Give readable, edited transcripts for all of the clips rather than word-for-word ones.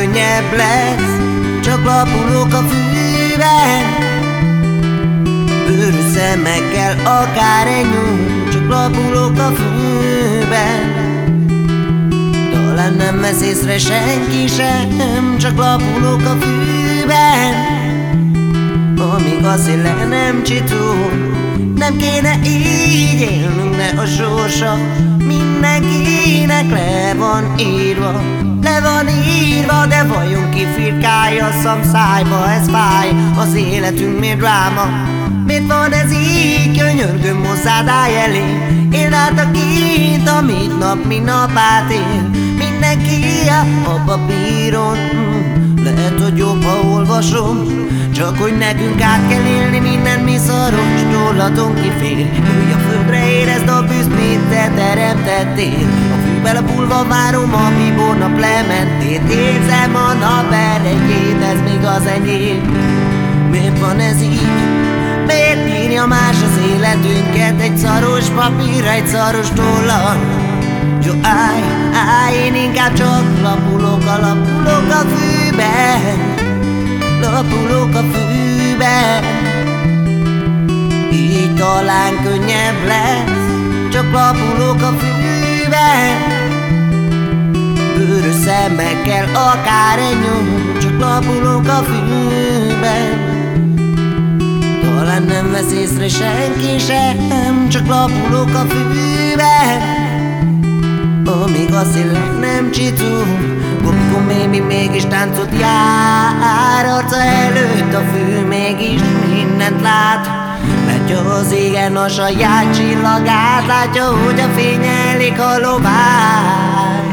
könnyebb lesz, csak lapulok a fűben. Őrű szemekkel akár egy nyúl, csak lapulok a fűben. Talán nem vesz észre senki sem, csak lapulok a fűben. Amíg a szél le nem csitul, nem kéne így élnünk, de a sorsa mindenkinek le van írva. Le van írva, de vajon ki firkálja szamszájba, ez fáj, az életünk miért dráma? Miért van ez így, könyörgöm hozzád, állj elé. Éld át a kint, amit nap mint nap átél. Mindenki a papíron, lehet, hogy jobb, ha olvasom. Csak hogy nekünk át kell élni minden mi szaros, tolladon kifér. Ülj a földre, érezd a bűzt, mit te teremtettél. A fűbe lapulva várom a bíbor nap lementét. Érzem a nap erejét, ez még az enyém. Miért van ez így? Miért írja más az életünket egy szaros papírra, egy szaros tollal? Jó, állj, én inkább csak lapulok a fűben. Lapulok a fűben. Így talán könnyebb lesz, csak lapulok a fűben. Őrű szemekkel akár egy nyúl, csak lapulok a fűben. Talán nem vesz észre senki sem, csak lapulok a fűben. Amíg a szél nem csitul, Gobikon baby mégis táncot jár. Arca előtt a fű mégis mindent lát. Látja az égen a saját csillagát, látja, hogy a fény elik a lovány.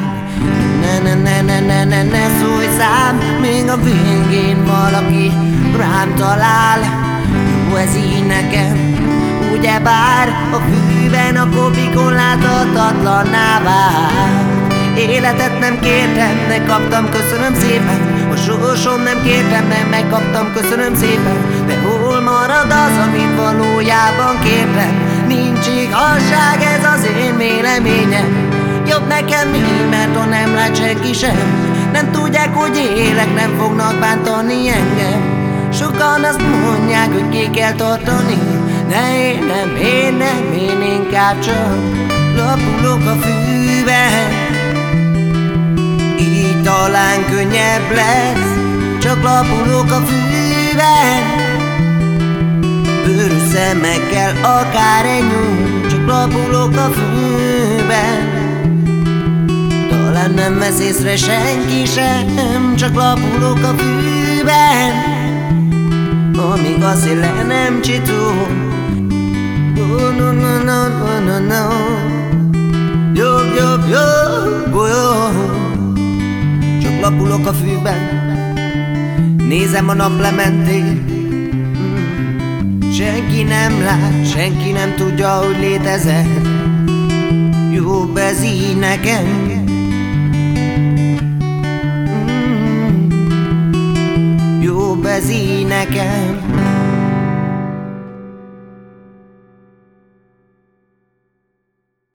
Ne szólj szám, még a végén valaki rám talál. Jó ez így nekem, ugyebár a fűben a Gobikon láthatatlanná vált. Életet nem kértem, ne kaptam, köszönöm szépen. A sorsom nem kértem, nem megkaptam, köszönöm szépen. De hol marad az, amit valójában kértem? Nincs igazság, ez az én véleményem. Jobb nekem így, mert ha nem lát senki sem. Nem tudják, hogy élek, nem fognak bántani engem. Sokan azt mondják, hogy ki kell tartani, de én inkább csak lapulok a fűben. Így talán könnyebb lesz, csak lapulok a fűben. Őrű szemekkel akár egy nyúl, csak lapulok a fűben. Talán nem vesz észre senki sem, csak lapulok a fűben. Amíg a szél le nem csitul, csak lapulok a fűben. Nézem a naplementét, senki nem lát, senki nem tudja, hogy létezek. Jobb ez így nekem. Jobb ez így nekem.